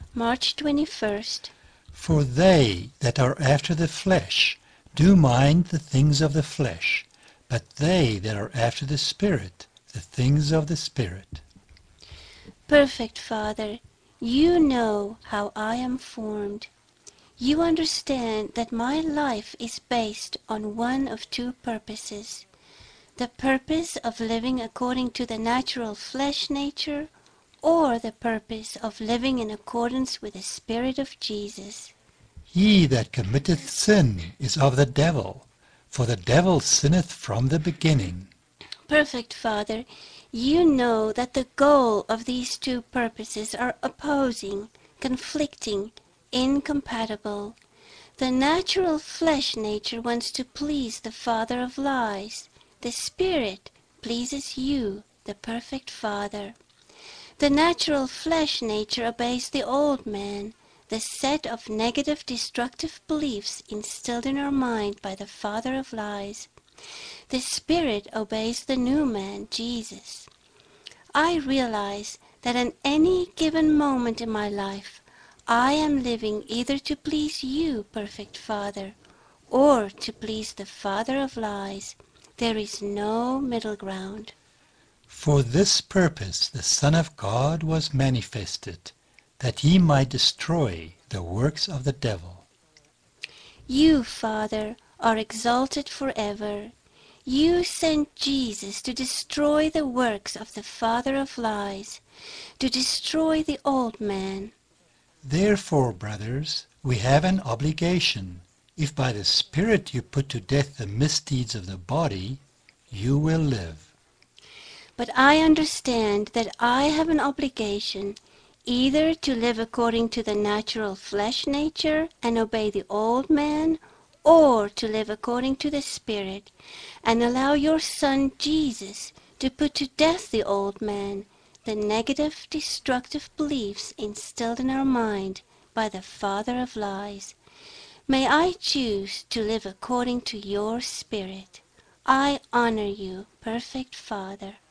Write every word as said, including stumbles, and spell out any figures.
March twenty-first. For they that are after the flesh do mind the things of the flesh, but they that are after the Spirit, the things of the Spirit. Perfect Father, you know how I am formed. You understand that my life is based on one of two purposes. The purpose of living according to the natural flesh nature, or the purpose of living in accordance with the Spirit of Jesus. He that committeth sin is of the devil, for the devil sinneth from the beginning. Perfect Father, you know that the goal of these two purposes are opposing, conflicting, incompatible. The natural flesh nature wants to please the father of lies. The Spirit pleases you, the perfect Father. The natural flesh nature obeys the old man, the set of negative destructive beliefs instilled in our mind by the father of lies. The Spirit obeys the new man, Jesus. I realize that in any given moment in my life, I am living either to please you, perfect Father, or to please the father of lies. There is no middle ground. For this purpose the Son of God was manifested, that he might destroy the works of the devil. You, Father, are exalted forever. You sent Jesus to destroy the works of the father of lies, to destroy the old man. Therefore, brothers, we have an obligation. If by the Spirit you put to death the misdeeds of the body, you will live. But I understand that I have an obligation either to live according to the natural flesh nature and obey the old man, or to live according to the Spirit and allow your Son Jesus to put to death the old man, the negative, destructive beliefs instilled in our mind by the father of lies. May I choose to live according to your Spirit. I honor you, perfect Father.